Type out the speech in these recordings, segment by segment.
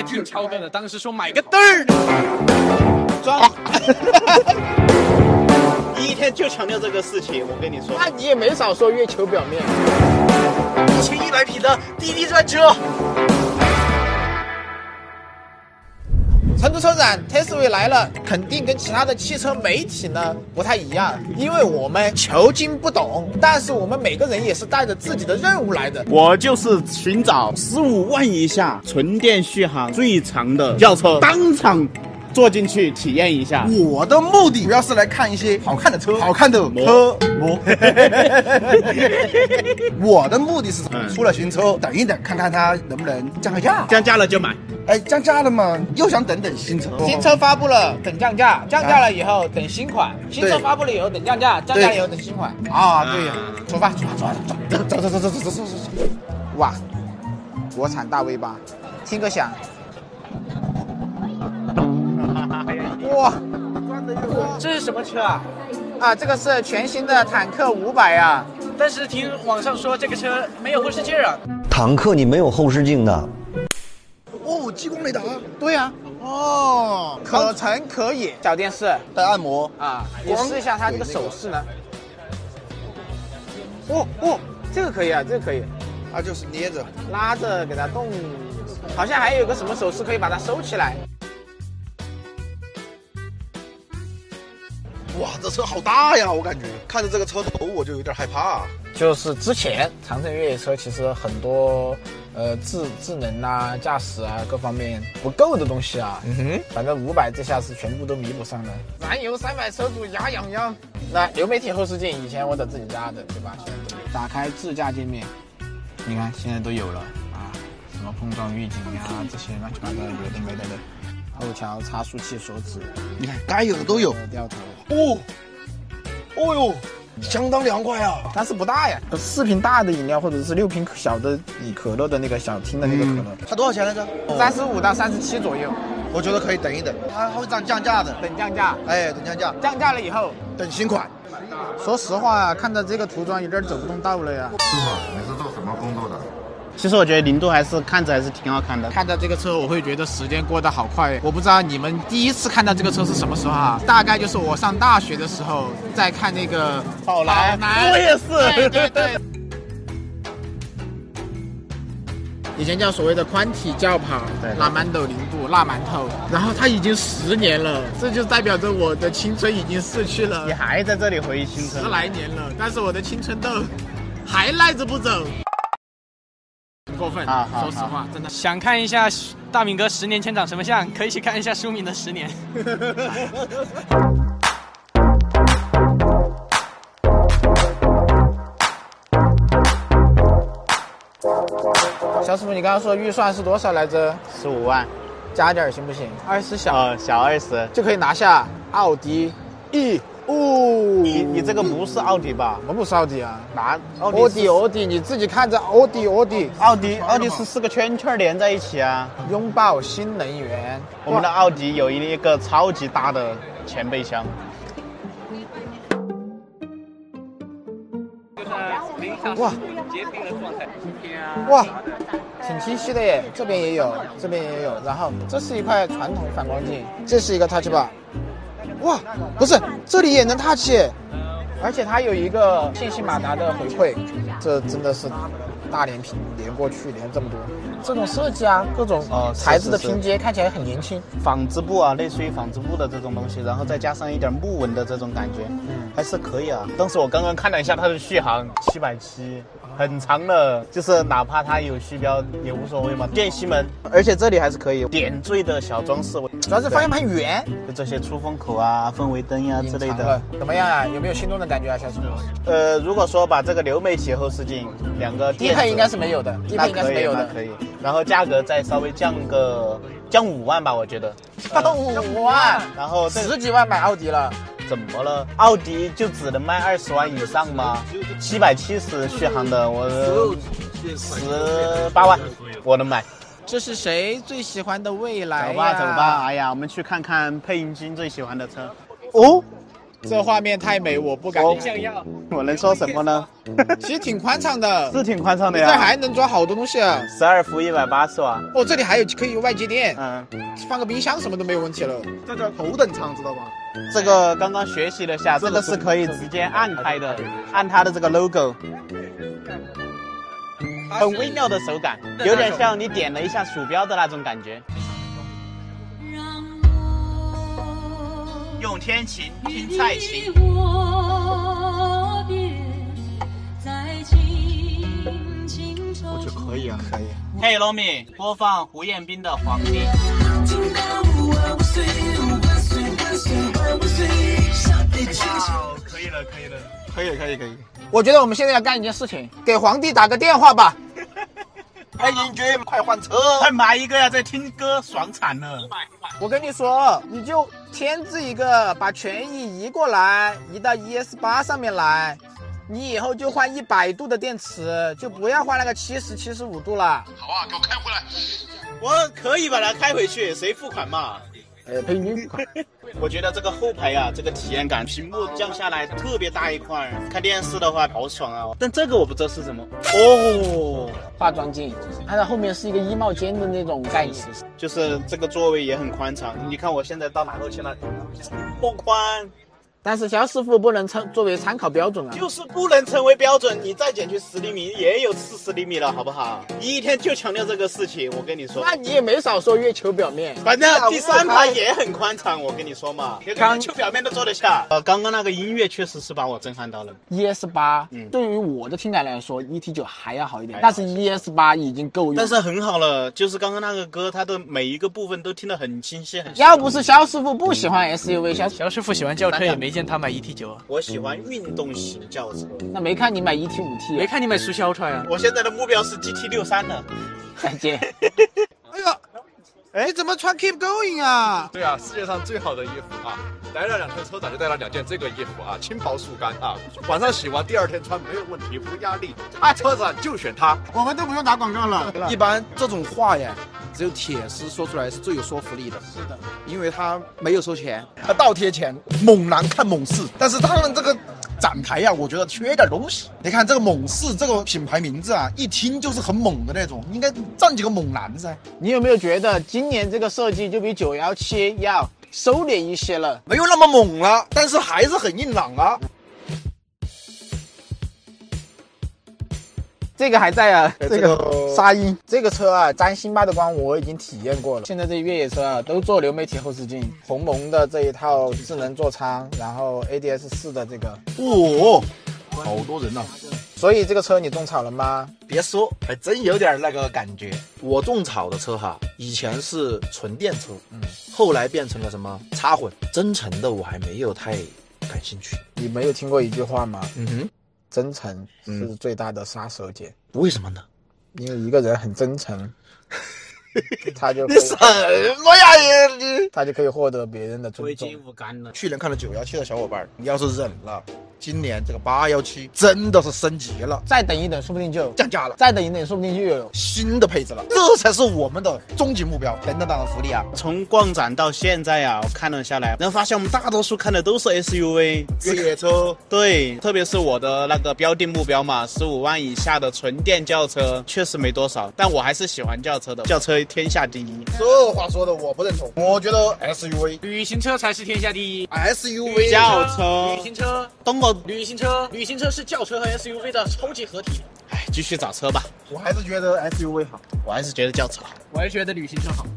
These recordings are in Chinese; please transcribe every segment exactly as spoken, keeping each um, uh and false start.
在听超哥的，当时说买个嘚儿， 装。第一天就强调这个事情，我跟你说。 那你也没少说月球表面。 一千一百匹的滴滴专车。 成都车展 Tesla 来了，肯定跟其他的汽车媒体呢不太一样，因为我们求精不懂，但是我们每个人也是带着自己的任务来的。 我就是寻找十五万以下纯电续航最长的轿车，当场坐进去体验一下。 我的目的主要是来看一些好看的车，好看的车模。我的目的是什么？出了新车，等一等，看看它能不能降个价。 降价了就买。 哎，降价了嘛，又想等等新车。 新车发布了，等降价；降价了以后等新款；新车发布了以后等降价；降价了以后等新款。 啊，对呀， 出发，出发，出发，走走走走走走走走走。哇，国产大 V 八，听个响。哇， 这是什么车啊？ 啊，这个是全新的坦克五百啊。 但是听网上说这个车没有后视镜啊。 坦克你没有后视镜的。 哦，激光雷达。 对呀、啊。哦，可乘可野，小电视带按摩啊，你试一下它这个手势呢。哦哦，这个可以啊，这个可以。 它就是捏着、 拉着给它动，好像还有个什么手势可以把它收起来。 哇，这车好大呀！我感觉看着这个车头我就有点害怕。 就是之前长城越野车其实很多呃智智能啊、驾驶啊各方面不够的东西啊，嗯哼，反正五百这下是全部都弥补上了。燃油三百车主牙痒痒。那流媒体后视镜以前我得自己加的，对吧？现在都有。打开智驾界面，你看现在都有了啊，什么碰撞预警呀、啊，这些乱七八糟有的没的的。后桥差速器锁止， 你看该有的都有。 掉头。 哦，哦哟。相当凉快啊， 但是不大呀。四瓶大的饮料或者是六瓶小的以可乐的那个小听的那个可乐， 它多少钱来着？ 三十五到三十七左右。 我觉得可以等一等，它会涨降价的。 等降价， 哎，等降价， 降价了以后等新款。 说实话，看到这个涂装有点走不动道了呀。 师傅，你是做什么工作的？ 其实我觉得零度还是看着还是挺好看的。 看到这个车，我会觉得时间过得好快。我不知道你们第一次看到这个车是什么时候啊？大概就是我上大学的时候，在看那个宝来， 我也是，对对对。以前叫所谓的宽体轿跑，拉满斗零度，辣馒头，然后它已经十年了，这就代表着我的青春已经逝去了。 你还在这里回忆青春？ 十来年了，但是我的青春痘还赖着不走。不过分， 好好说实话，真的想看一下大明哥十年前长什么相，可以去看一下书敏的十年。 小师傅，你刚刚说预算是多少来着？ 十五万， 加点行不行？二十小， 呃，小二十就可以拿下奥迪 E。哦， 你你这个不是奥迪吧？ 我不是奥迪啊， 拿奥迪奥迪奥迪，你自己看着奥迪奥迪奥迪奥迪是四个圈圈连在一起啊。 拥抱新能源， 我们的奥迪有一个超级大的前备箱。 哇，哇，挺清晰的耶，这边也有，这边也有，然后这是一块传统反光镜，这是一个 touch bar。哇，不是，这里也能 touch， 而且它有一个信息马达的回馈，这真的是大连屏连过去连这么多，这种设计啊，各种材质的拼接看起来很年轻。 纺织布啊，类似于纺织布的这种东西，然后再加上一点木纹的这种感觉，嗯，还是可以啊。当时我刚刚看了一下它的续航，七百七。很长的，就是哪怕它有虚标也无所谓嘛。电吸门，而且这里还是可以点缀的小装饰， 主要是方向盘圆， 就这些出风口啊、氛围灯呀、啊、之类的。 怎么样啊？有没有心动的感觉啊，小师傅？ 呃，如果说把这个流媒体后视镜两个低配应该是没有的，低配应该是没有的， 可以。然后价格再稍微降个降五万吧，我觉得。 降五万， 然后十几万买奥迪了。 怎么了？奥迪就只能卖二十万以上吗？七百七十续航的，我十八万我能买。 这是谁最喜欢的蔚来呀？ 走吧走吧，哎呀，我们去看看配音君最喜欢的车。哦， 这画面太美，我不敢想要。 我能说什么呢？ 其实挺宽敞的， 是挺宽敞的呀。 这还能装好多东西啊！ 十二伏一百八十瓦。 哦，这里还有可以有外接电， 嗯， 放个冰箱什么都没有问题了。 这叫头等舱，知道吗？ 这个刚刚学习了下，这个是可以直接按开的，按它的这个 logo。很微妙的手感，有点像你点了一下鼠标的那种感觉。用天晴听蔡琴。 我觉得可以啊，可以。 嘿，罗米，播放胡彦斌的《皇帝》。哇，可以了，可以了， 可以，可以，可以。 我觉得我们现在要干一件事情，给皇帝打个电话吧。 哎，英俊，快换车， 快买一个呀！在听歌爽惨了。 我跟你说，你就添置一个，把权益移过来，移到 E S 八上面来。你以后就换一百度的电池，就不要换那个七十、七十五度了。 好啊，给我开回来。 我可以把它开回去，谁付款嘛？ 呃，陪你付款。 我觉得这个后排啊，这个体验感，屏幕降下来特别大一块，看电视的话好爽啊！但这个我不知道是什么哦， 化妆镜，它的后面是一个衣帽间的那种概念， 就是这个座位也很宽敞。你看我现在到哪都去了，多宽。 但是肖师傅不能称作为参考标准啊， 就是不能成为标准，你再减去十厘米也有四十厘米了，好不好？你一天就强调这个事情，我跟你说。 那你也没少说月球表面， 反正第三排也很宽敞，我跟你说嘛，连月球表面都坐得下。呃，刚刚那个音乐确实是把我震撼到了。 E S 八， 嗯， 对于我的听感来说 ，E T 九还要好一点，但是 E S 八已经够用， 但是很好了，就是刚刚那个歌，它的每一个部分都听得很清晰，很。 要不是肖师傅不喜欢 S U V， 肖肖师傅喜欢轿车，也没见他买 E T 九。 我喜欢运动型轿车， 那没看你买 E T 五 T， 没看你买速销车呀？ 我现在的目标是 G T 六三了。 再见。 哎呀，哎，怎么穿 Keep Going 啊？ 对啊，世界上最好的衣服啊！来了两天车展就带了两件这个衣服啊，轻薄速干啊，晚上洗完第二天穿没有问题，无压力。啊，车展就选它。 我们都不用打广告了。一般这种话呀，只有铁丝说出来是最有说服力的。是的，因为他没有收钱，他倒贴钱，猛男看猛士。但是他们这个展台呀、啊，我觉得缺点东西。你看这个猛士这个品牌名字啊，一听就是很猛的那种，应该站几个猛男噻。 你有没有觉得今年这个设计就比九一七要收敛一些了？ 没有那么猛了，但是还是很硬朗啊。 这个还在啊，这个沙鹰， 这个车啊，沾辛巴的光我已经体验过了。现在这越野车啊，都做流媒体后视镜，鸿蒙的这一套智能座舱，然后 A D S 四的这个， 哦，好多人呐、啊。 所以这个车你种草了吗？ 别说，还真有点那个感觉。我种草的车哈，以前是纯电车，嗯，后来变成了什么插混，增程的我还没有太感兴趣。 你没有听过一句话吗？ 嗯哼。 真诚是最大的杀手锏、 嗯，为什么呢？ 因为一个人很真诚，他就你什么呀你？ 他就可以获得别人的尊重。 我已经无感了。 去年看了九一七的小伙伴，你要是忍了，今年这个八一七真的是升级了。 再等一等，说不定就降价了； 再等一等，说不定就有新的配置了。这才是我们的终极目标。等等等的福利啊！ 从逛展到现在啊，我看了下来，然后发现我们大多数看的都是 S U V 越野车。 对，特别是我的那个标定目标嘛，十五万以下的纯电轿车，确实没多少，但我还是喜欢轿车的，轿车天下第一。 这话说的我不认同，我觉得 S U V 旅行车才是天下第一。 S U V 轿车， 旅行车， 懂我？ 旅行车，旅行车是轿车和 S U V 的超级合体。 哎，继续找车吧。 我还是觉得 S U V 好， 我还是觉得轿车好， 我还觉得旅行车好。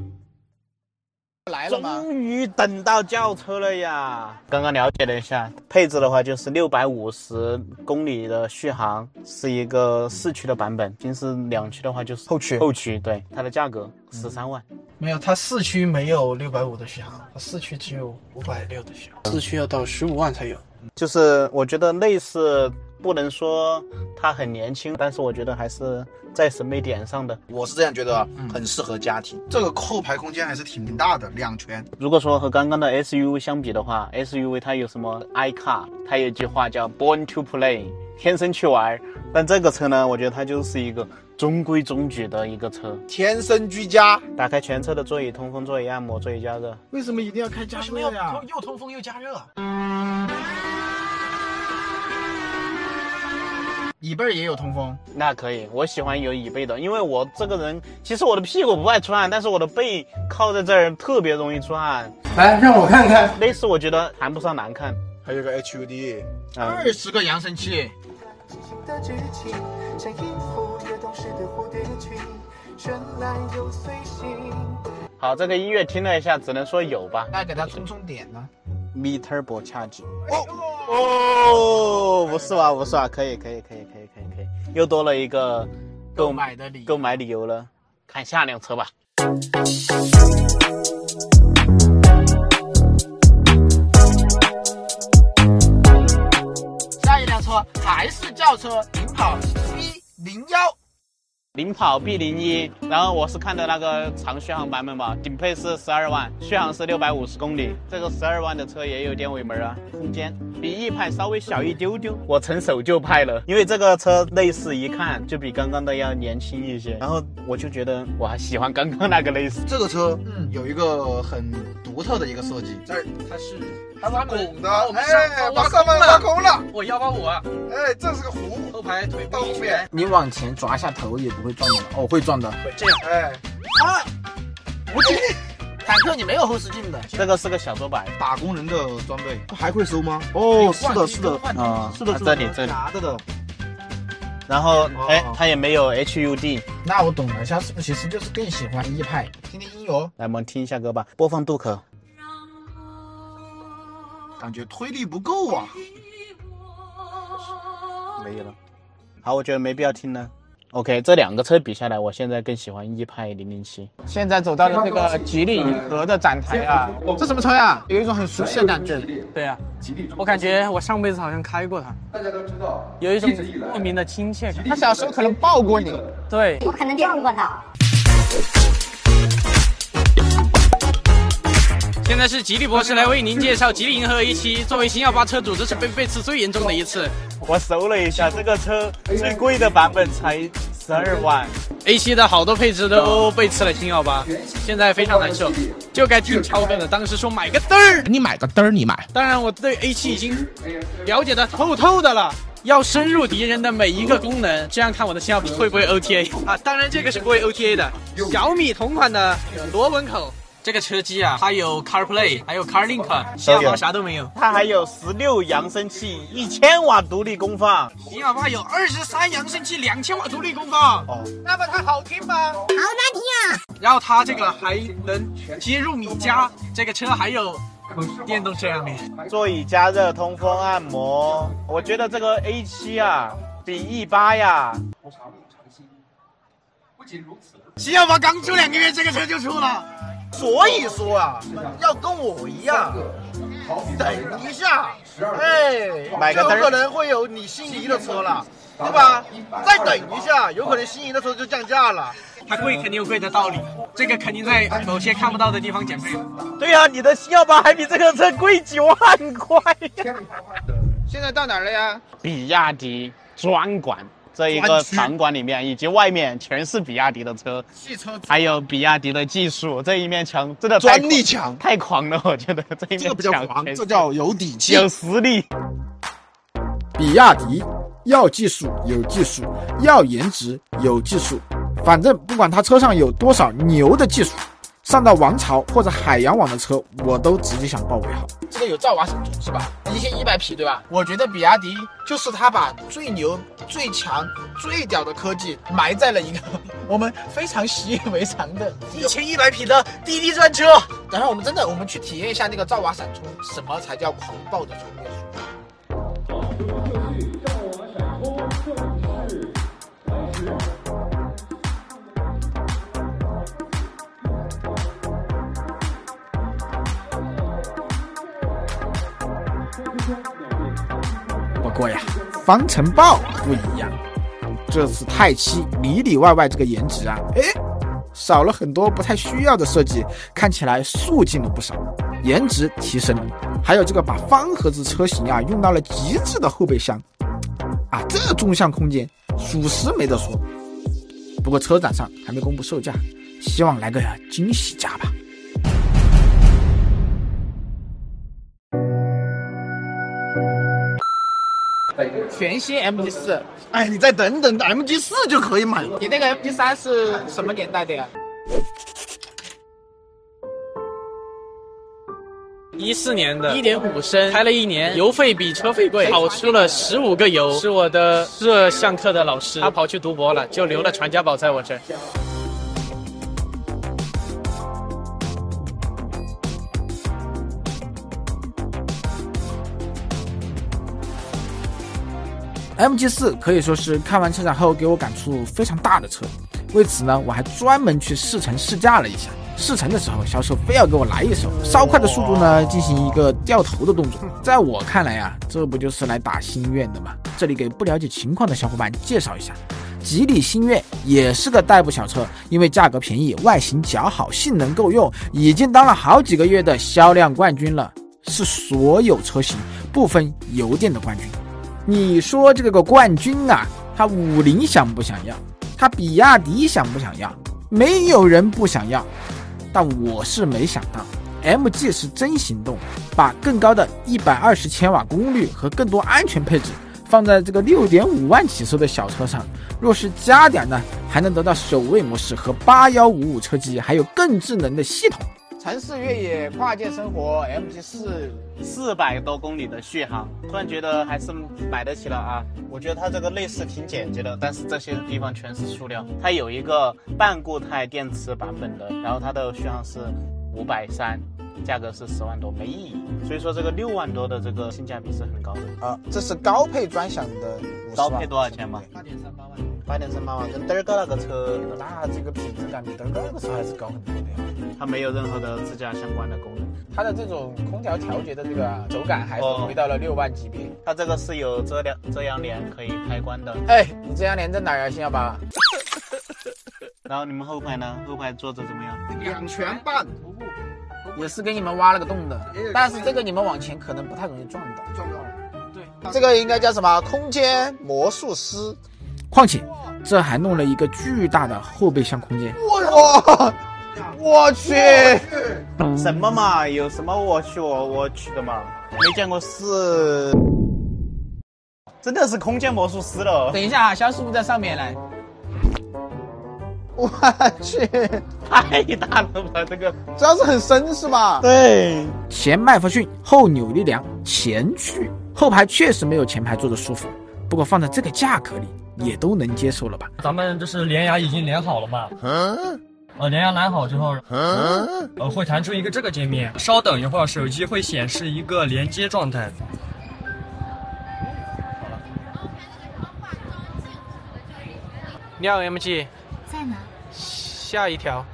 来了吗？ 终于等到轿车了呀！刚刚了解了一下，配置的话就是六百五十公里的续航，是一个四驱的版本。平时两驱的话就是后驱。 后驱，对，它的价格十三万。 没有，它四驱没有六百五的续航，它四驱只有五百六的续航，四驱要到十五万才有。 就是我觉得类似，不能说它很年轻，但是我觉得还是在审美点上的。 我是这样觉得，很适合家庭。这个后排空间还是挺大的，两圈。 如果说和刚刚的 S U V 相比的话 ，S U V 它有什么 iCar， 它有一句话叫 Born to Play， 天生去玩。但这个车呢，我觉得它就是一个中规中矩的一个车， 天生居家。 打开全车的座椅通风、座椅按摩、座椅加热。 为什么一定要开加热呀？ 又通风又加热。 椅背也有通风， 那可以，我喜欢有椅背的，因为我这个人其实我的屁股不爱出汗，但是我的背靠在这儿特别容易出汗。 来，让我看看， 类似我觉得谈不上难看。 还有个 H U D， 二十、嗯、个扬声器。 好，这个音乐听了一下，只能说有吧。 那给它充充电呢 ？Mi Turbo Charge。哦哦，不是吧？不是吧？可以，可以，可以，可以，可以，可以，又多了一个购买的理购买理由了。看下辆车吧。 下一辆车还是轿车，领跑 B 零一。 领跑 B 零一，然后我是看的那个长续航版本吧，顶配是十二万，续航是六百五十公里。这个十二万的车也有点尾门啊，空间比 E 派稍微小一丢丢。我成手就派了，因为这个车内饰一看就比刚刚的要年轻一些，然后我就觉得我还喜欢刚刚那个内饰。 这个车嗯有一个很独特的一个设计， 这儿它是它是拱的， 哎， 把上面挖空了， 我幺八五啊， 哎，这是个弧， 后排腿部一拳， 你往前抓下头也不会撞的，哦，会撞的， 会这样， 哎， 啊，不进，坦克你没有后视镜的， 这个是个小桌板， 打工人的装备，还会收吗？哦，是的，是的， 啊， 是的， 这里这里拿着的。 然后，哎，它也没有 H U D。 那我懂了，他是不是其实就是更喜欢 E 派？听听音乐， 来，我们听一下歌吧，播放杜可。 感觉推力不够啊， 没有了。好，我觉得没必要听了。OK， 这两个车比下来，我现在更喜欢 E 派零零七。 现在走到了这个吉利银河的展台啊，这什么车呀？有一种很熟悉的感觉。 对啊，我感觉我上辈子好像开过它。大家都知道，有一种莫名的亲切感。 他小时候可能抱过你。 对， 我可能见过他。 现在是吉利博士来为您介绍吉利银河 A 七。作为新耀八车主，这是被背刺最严重的一次。 我搜了一下，这个车最贵的版本才十二万。 A 七的好多配置都背刺了新耀八，现在非常难受，就该听超哥的。当时说买个嘚儿， 你买个嘚儿，你买。 当然，我对 A 七已经了解的透透的了。要深入敌人的每一个功能，这样看我的新耀八会不会 O T A 啊？当然，这个是不会 O T A 的。小米同款的螺纹口。这个车机啊，它有 CarPlay， 还有 CarLink， 新耀八啥都没有。 它还有十六扬声器，一千瓦独立功放。 新耀八有二十三扬声器，两千瓦独立功放。 哦， 那么它好听吗？好难听啊！ 然后它这个还能接入米家，这个车还有电动摄像头， 座椅加热、通风、按摩。我觉得这个 A 七啊，比 E 八呀。 不仅如此，新耀八刚出两个月，这个车就出了。 所以说啊，要跟我一样，等一下，哎， 买个就有可能会有你心仪的车了，对吧？再等一下，有可能心仪的车就降价了。 它贵肯定有贵的道理，这个肯定在某些看不到的地方减配。 对呀、啊，你的新耀八还比这个车贵九万块。 现在到哪儿了呀？ 比亚迪专馆。这一个场馆里面以及外面全是比亚迪的车， 汽车还有比亚迪的技术，这一面墙真的专利墙， 太狂了，我觉得这一面墙这个不叫狂，这叫有底气， 有实力。 比亚迪要技术有技术，要颜值有技术，反正不管它车上有多少牛的技术，上到王朝或者海洋网的车，我都直接想报为好。 这个有兆瓦闪充是吧？一千一百匹对吧？我觉得比亚迪就是他把最牛、最强、最屌的科技埋在了一个我们非常习以为常的一千一百匹的滴滴专车。然后我们真的，我们去体验一下那个兆瓦闪充，什么才叫狂暴的充电速度？ 不过呀，方程豹不一样，这次泰七里里外外这个颜值啊，哎，少了很多不太需要的设计，看起来素净了不少，颜值提升了。还有这个把方盒子车型啊用到了极致的后备箱，啊，这纵向空间属实没得说。 不过车展上还没公布售价，希望来个惊喜价吧。 全新 M G 四， 哎，你再等等 ，M G 四就可以买了。 你那个 M G 三是什么年代的呀？ 一四年的， 一点五升，开了一年，油费比车费贵，跑出了十五个油。是我的摄像课的老师，他跑去读博了，就留了传家宝在我这儿。 M G 四可以说是看完车展后给我感触非常大的车，为此呢，我还专门去试乘试驾了一下。试乘的时候，销售非要给我来一手，稍快的速度呢进行一个掉头的动作。在我看来啊，这不就是来打心愿的吗？这里给不了解情况的小伙伴介绍一下，吉利星越也是个代步小车，因为价格便宜、外形姣好、性能够用，已经当了好几个月的销量冠军了，是所有车型不分油电的冠军。你说这个个冠军啊，他五菱想不想要？他比亚迪想不想要？没有人不想要。但我是没想到 M G 是真行动，把更高的一百二十千瓦功率和更多安全配置放在这个 六点五万起售的小车上，若是加点呢，还能得到首位模式和八一五五车机，还有更智能的系统。 城市越野跨界生活 M G 四， 四百多公里的续航，突然觉得还是买得起了啊！我觉得它这个内饰挺简洁的，但是这些地方全是塑料。它有一个半固态电池版本的，然后它的续航是五百三，价格是十万多，没意义。所以说这个六万多的这个性价比是很高的啊！这是高配专享的， 高配多少钱嘛？ 八点三八万。 八点三八万，跟嘚儿哥那个车， 那这个品质感比嘚儿哥那个车还是高很多的呀。 它没有任何的自驾相关的功能， 它的这种空调调节的这个手感还是回到了六万级别。 哦、它这个是有遮阳遮阳帘可以开关的。 哎，你遮阳帘在哪儿啊，星耀宝？ 然后你们后排呢？后排坐着怎么样？ 两全半， 也是给你们挖了个洞的，但是这个你们往前可能不太容易撞到。 撞到。 对，这个应该叫什么？空间魔术师。 况且这还弄了一个巨大的后备箱空间。 哇！我去， 什么嘛？有什么我去我我去的嘛？没见过是，真的是空间魔术师了。 等一下啊，肖师傅在上面来。 我去， 太大了吧？这个主要是很绅士嘛。 对， 前麦弗逊，后扭力梁，前驱，后排确实没有前排坐的舒服，不过放在这个价格里也都能接受了吧？ 咱们这是连牙已经连好了嘛？嗯。呃，连牙连好之后，嗯，呃，会弹出一个这个界面。稍等一会儿，手机会显示一个连接状态。 好了。你好 ，M G。 在哪？ 下一条。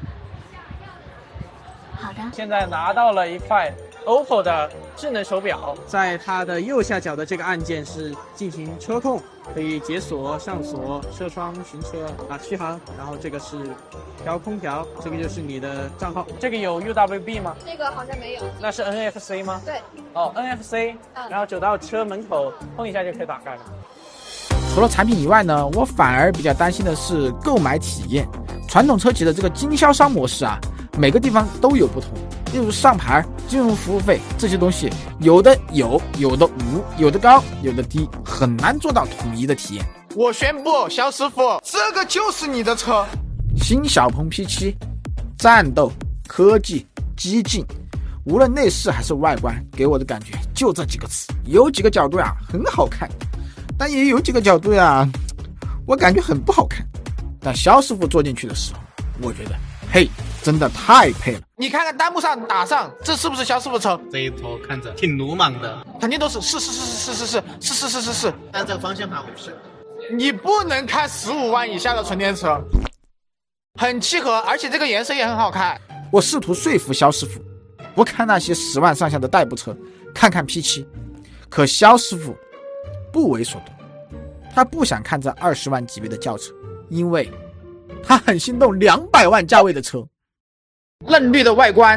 好的。 现在拿到了一块 O P P O 的智能手表，在它的右下角的这个按键是进行车控，可以解锁、上锁、车窗、行车啊、续航，然后这个是调空调，这个就是你的账号。这个有 U W B 吗？ 这个好像没有。 那是 N F C 吗？ 对。 哦 ，N F C，、嗯、然后走到车门口碰一下就可以打开了。 除了产品以外呢，我反而比较担心的是购买体验。传统车企的这个经销商模式啊，每个地方都有不同。例如上牌、金融服务费这些东西，有的有，有的无，有的高，有的低，很难做到统一的体验。 我宣布，肖师傅，这个就是你的车。 新小鹏 P 七，战斗、科技、激进，无论内饰还是外观，给我的感觉就这几个词。有几个角度啊很好看，但也有几个角度呀，我感觉很不好看。但肖师傅坐进去的时候，我觉得，嘿，真的太配了。 你看看弹幕上打上，这是不是肖师傅车？ 这一坨看着挺鲁莽的， 肯定都是是是是是是是是是是是是。 但这个方向盘我不是。 你不能开十五万以下的纯电车，很契合，而且这个颜色也很好看。 我试图说服肖师傅，不看那些十万上下的代步车，看看 P 七。可肖师傅不为所动，他不想看这二十万级别的轿车，因为他很心动两百万价位的车。 嫩绿的外观，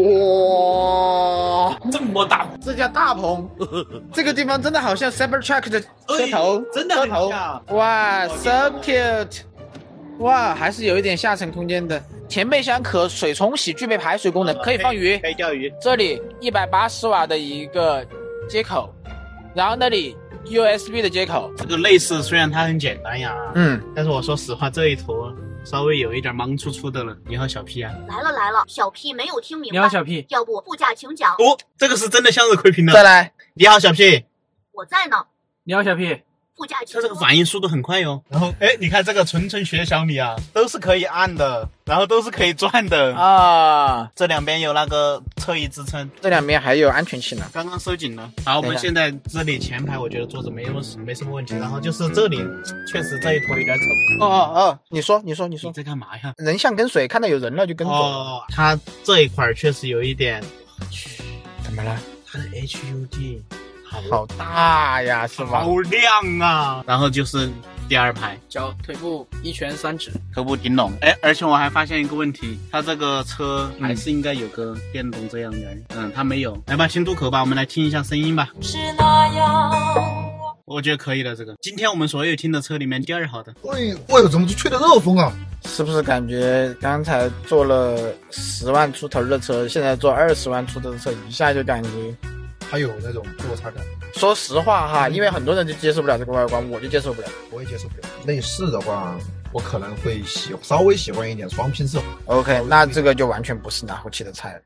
哇， 这么大， 这叫大棚。这个地方真的好像 Cybertruck 的车头， 真的很像。 哇 ，so cute。 哇，还是有一点下沉空间的。前备箱可水冲洗，具备排水功能，可以放鱼， 可以钓鱼。 这里一百八十瓦的一个接口，然后那里 U S B 的接口。 这个内饰虽然它很简单呀， 嗯， 但是我说实话，这一坨稍微有一点忙粗粗的了。你好，小 P 啊！ 来了来了，小 P 没有听明白。 你好，小 P。 要不副驾请讲。 哦，这个是真的向日葵屏的。 再来， 你好，小 P。 我在呢。 你好，小 P。 副驾请。 它这个反应速度很快哟。然后，哎，你看这个纯纯学小米啊，都是可以按的，然后都是可以转的啊。 这两边有那个侧翼支撑， 这两边还有安全气囊， 刚刚收紧了。好，我们现在这里前排我觉得坐着没有没什么问题，然后就是这里确实这一坨有点丑。 哦哦哦，你说你说你说你在干嘛呀？ 人像跟随，看到有人了就跟走。 哦，它这一块确实有一点。 怎么了？ 它的 H U D 好好大呀，是吧？ 好亮啊！然后就是第二排， 脚腿部一拳三指， 头部顶拢。哎，而且我还发现一个问题，它这个车还是应该有个电动这样的，嗯，它没有。来吧，先渡口吧，我们来听一下声音吧。 是那样。 我觉得可以了，这个今天我们所有听的车里面第二好的。 喂喂，怎么就吹的热风啊？ 是不是感觉刚才坐了十万出头的车，现在坐二十万出头的车，一下就感觉还有那种落差感。 说实话哈，因为很多人就接受不了这个外观，我就接受不了， 我也接受不了。内饰的话，我可能会喜稍微喜欢一点双拼色。 OK， 那这个就完全不是拿后期的菜了。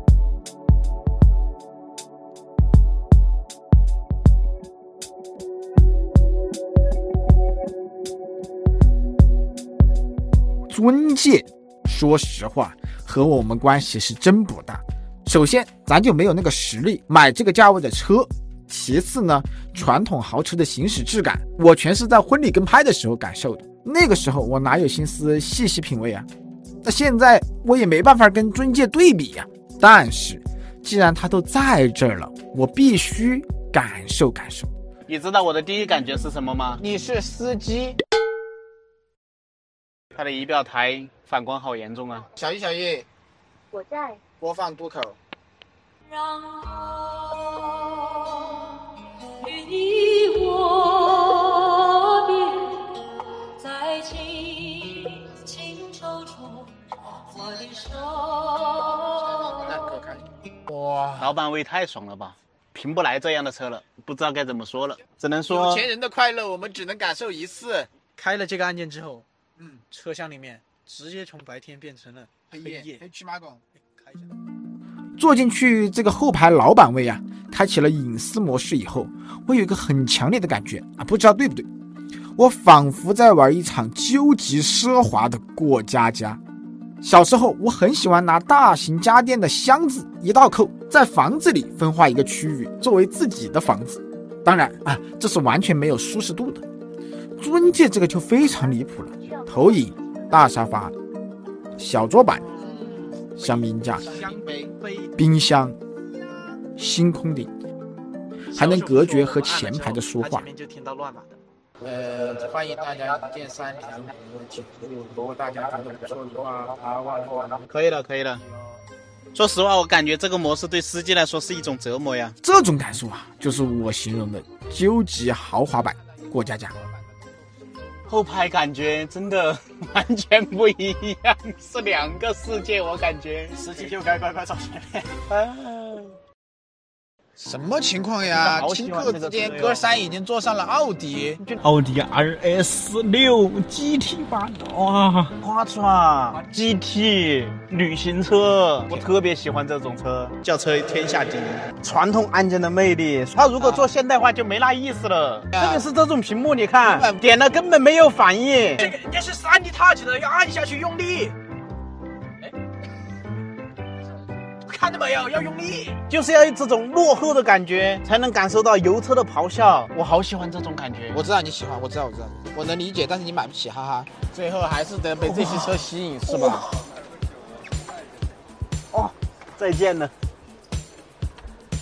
尊界，说实话，和我们关系是真不大。首先，咱就没有那个实力买这个价位的车。其次呢，传统豪车的行驶质感，我全是在婚礼跟拍的时候感受的。那个时候我哪有心思细细品味啊？那现在我也没办法跟尊界对比呀、啊。但是，既然它都在这儿了，我必须感受感受。 你知道我的第一感觉是什么吗？ 你是司机。 它的仪表台反光好严重啊！ 小易，小易， 我在。 播放渡口。 让我与你握别，在轻轻抽出我的手。 哇，老板味太爽了吧！评不来这样的车了，不知道该怎么说了，只能说有钱人的快乐，我们只能感受一次。 开了这个按键之后，嗯，车厢里面直接从白天变成了黑夜。 黑驱马拱， 开一下。 坐进去这个后排老板位啊，开启了隐私模式以后，我有一个很强烈的感觉啊，不知道对不对，我仿佛在玩一场究极奢华的过家家。小时候我很喜欢拿大型家电的箱子一倒扣，在房子里分化一个区域作为自己的房子。当然啊，这是完全没有舒适度的。尊界这个就非常离谱了，投影、大沙发、小桌板、香槟架、冰箱、星空顶，还能隔绝和前排的说话。 呃，欢迎大家一键三连，如果大家觉得不错的话，啊，万万可以了，可以了。说实话，我感觉这个模式对司机来说是一种折磨呀。 这种感受啊，就是我形容的究极豪华版过家家。 后排感觉真的完全不一样，是两个世界，我感觉司机就该乖乖坐前面。啊， 什么情况呀？顷刻之间，哥三已经坐上了奥迪， 奥迪 R S 六 G T 版，哇，夸夸 G T 旅行车，我特别喜欢这种车，轿车天下第一。传统按键的魅力，它如果做现代化就没那意思了。特别是这种屏幕，你看点了根本没有反应。 这个人家是三 D Touch 的，要按下去用力。看到没有？要用力， 就是要这种落后的感觉，才能感受到油车的咆哮。我好喜欢这种感觉。 我知道你喜欢，我知道，我知道，我能理解，但是你买不起，哈哈。最后还是得被这些车吸引，是吧？ 哦，再见了。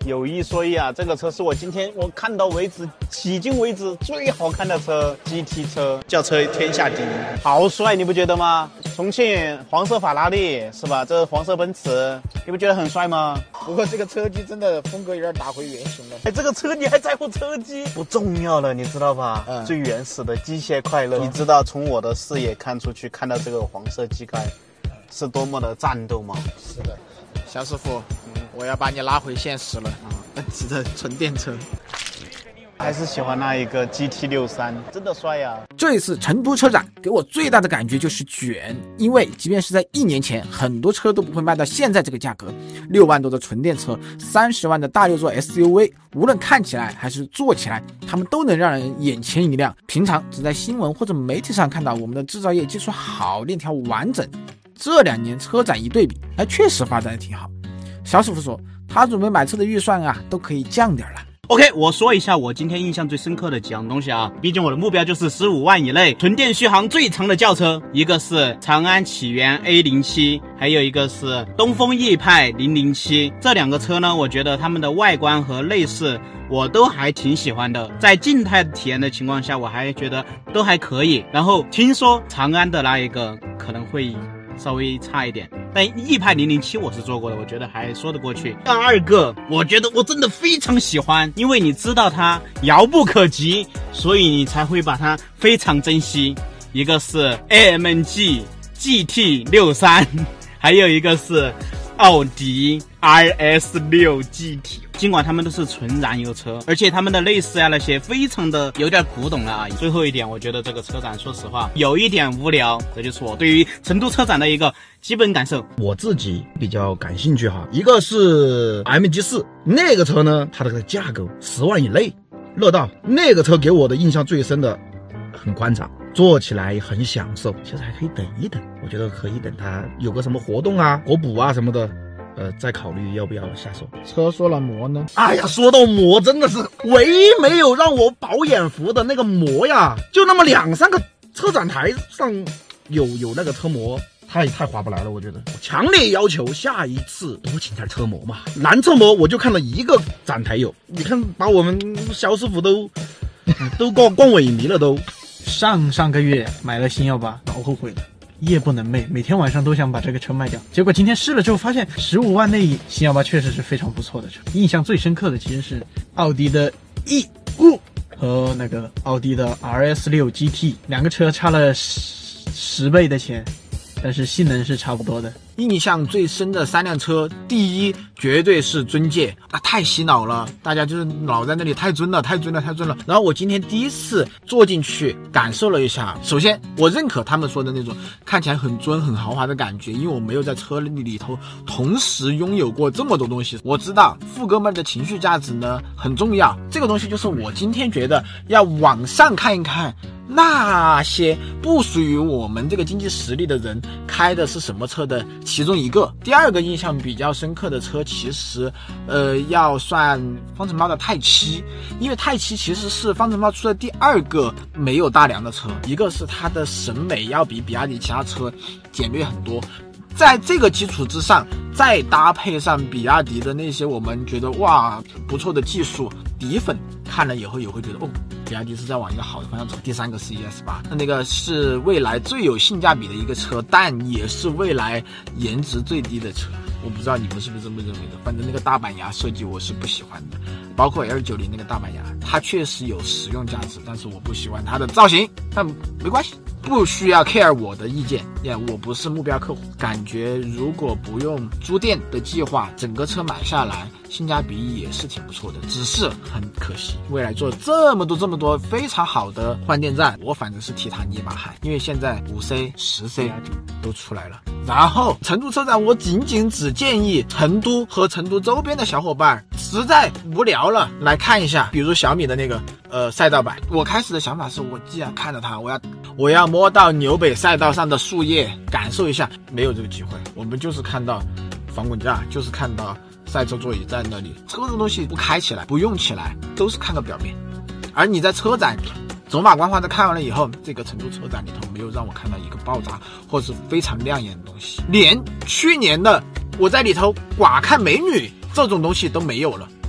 有一说一啊，这个车是我今天我看到为止，迄今为止最好看的车 ，G T 车，轿车天下第一，好帅，你不觉得吗？重庆黄色法拉利是吧？这是黄色奔驰，你不觉得很帅吗？ 不过这个车机真的风格有点打回原形了。 哎，这个车你还在乎车机？不重要了，你知道吧？嗯，最原始的机械快乐。你知道从我的视野看出去，看到这个黄色机盖，是多么的战斗吗？ 是的，小师傅，嗯，我要把你拉回现实了啊！奔驰的纯电车。 还是喜欢那一个 G T 六三，真的帅呀、啊！ 这一次成都车展给我最大的感觉就是卷，因为即便是在一年前，很多车都不会卖到现在这个价格，六万多的纯电车，三十万的大六座 S U V， 无论看起来还是坐起来，他们都能让人眼前一亮。平常只在新闻或者媒体上看到我们的制造业技术好，链条完整，这两年车展一对比，还确实发展的挺好。小师傅说，他准备买车的预算啊，都可以降点了。 OK， 我说一下我今天印象最深刻的几样东西啊，毕竟我的目标就是十五万以内纯电续航最长的轿车，一个是长安启源 A 零七， 还有一个是东风奕派零零七。这两个车呢，我觉得它们的外观和内饰我都还挺喜欢的，在静态体验的情况下，我还觉得都还可以。然后听说长安的那一个可能会稍微差一点，但奕派零零七我是做过的，我觉得还说得过去。第二个，我觉得我真的非常喜欢，因为你知道它遥不可及，所以你才会把它非常珍惜。一个是 A M G G T 六三， 还有一个是奥迪 R S 六 G T。尽管他们都是纯燃油车，而且他们的内饰啊那些非常的有点古董了啊。最后一点，我觉得这个车展说实话有一点无聊，这就是我对于成都车展的一个基本感受。 我自己比较感兴趣哈，一个是 M G 四 那个车呢，它的价格十万以内，乐道那个车给我的印象最深的，很宽敞，坐起来很享受。其实还可以等一等，我觉得可以等它有个什么活动啊、国补啊什么的。呃，再考虑要不要下手。 车说了膜呢？ 哎呀，说到膜，真的是唯一没有让我饱眼福的那个膜呀，就那么两三个车展台上有有那个车膜，太太划不来了。我觉得，我强烈要求下一次多请点车膜嘛。蓝车膜我就看了一个展台有，你看把我们小师傅都都逛逛萎靡了都。 上上个月买了新耀八，老后悔了。夜不能寐，每天晚上都想把这个车卖掉，结果今天试了之后发现十五万内新耀八确实是非常不错的车。印象最深刻的其实是奥迪的 E 五和那个奥迪的 R S 六 G T， 两个车差了十十倍的钱，但是性能是差不多的。 印象最深的三辆车，第一绝对是尊界，啊，太洗脑了，大家就是老在那里太尊了，太尊了，太尊了。然后我今天第一次坐进去，感受了一下。首先，我认可他们说的那种看起来很尊、很豪华的感觉，因为我没有在车里里头同时拥有过这么多东西。我知道副哥们的情绪价值呢很重要，这个东西就是我今天觉得要往上看一看。那些不属于我们这个经济实力的人开的是什么车的其中一个。第二个印象比较深刻的车，其实呃要算方程猫的泰七，因为泰七其实是方程猫出的第二个没有大梁的车，一个是它的审美要比比亚迪其他车简略很多，在这个基础之上再搭配上比亚迪的那些我们觉得哇不错的技术，底粉看了以后也会觉得哦，比亚迪是在往一个好的方向走。第三个是 E S 八， 那个是未来最有性价比的一个车，但也是未来颜值最低的车。我不知道你们是不是这么认为的，反正那个大板牙设计我是不喜欢的，包括 L 九十 那个大板牙，它确实有实用价值，但是我不喜欢它的造型，但没关系，不需要 care 我的意见，也我不是目标客户。感觉如果不用租店的计划，整个车买下来性价比也是挺不错的，只是很可惜未来做这么多这么多非常好的换电站，我反正是替他捏把汗，因为现在 五 C 十 C 都出来了。然后成都车展我仅仅只建议成都和成都周边的小伙伴实在无聊了来看一下，比如小米的那个呃赛道版。我开始的想法是我既然看了它，我要我要摸到纽北赛道上的树叶感受一下，没有这个机会。我们就是看到防滚架，就是看到赛车座椅在那里，车这东西不开起来不用起来都是看个表面。而你在车展走马观花的看完了以后，这个成都车展里头没有让我看到一个爆炸或是非常亮眼的东西，连去年的我在里头寡看美女这种东西都没有了。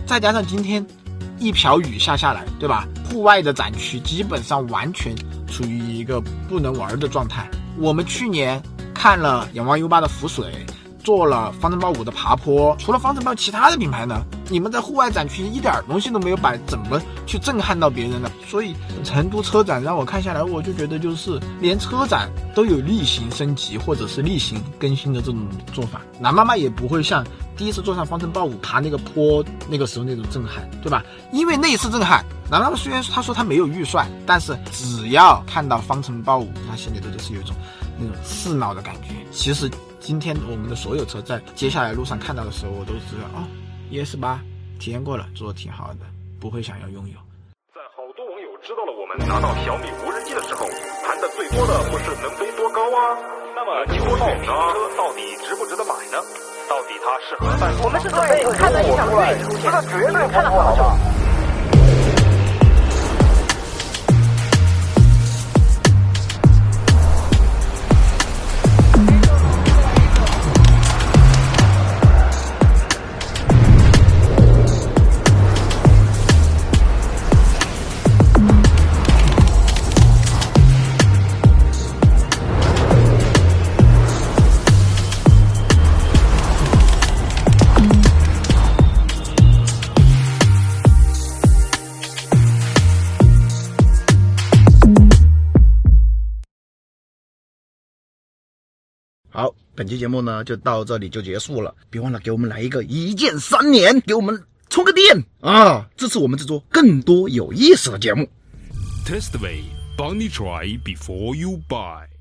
再加上今天一瓢雨下下来，对吧？户外的展区基本上完全处于一个不能玩的状态。我们去年看了仰望 U 八的浮水，做了方程豹五的爬坡，除了方程豹，其他的品牌呢，你们在户外展区一点东西都没有摆，怎么去震撼到别人呢？所以成都车展让我看下来，我就觉得就是连车展都有例行升级或者是例行更新的这种做法。蓝妈妈也不会像第一次坐上方程豹五爬那个坡那个时候那种震撼，对吧？因为那一次震撼，蓝妈妈虽然他说他没有预算，但是只要看到方程豹五，他心里头就是有一种那种刺挠的感觉。其实今天我们的所有车在接下来路上看到的时候，我都知道哦 ，E S 八体验过了，做的挺好的，不会想要拥有。 在好多网友知道了我们拿到小米无人机的时候，谈的最多的不是能飞多高啊，那么经过选车到底值不值得买呢？到底它适合办？我们是准备看了一场电影，这个绝对看了好久。 好，本期节目呢就到这里就结束了，别忘了给我们来一个一键三连，给我们充个电啊，支持我们制作更多有意思的节目。 Testway， 帮你 try before you buy。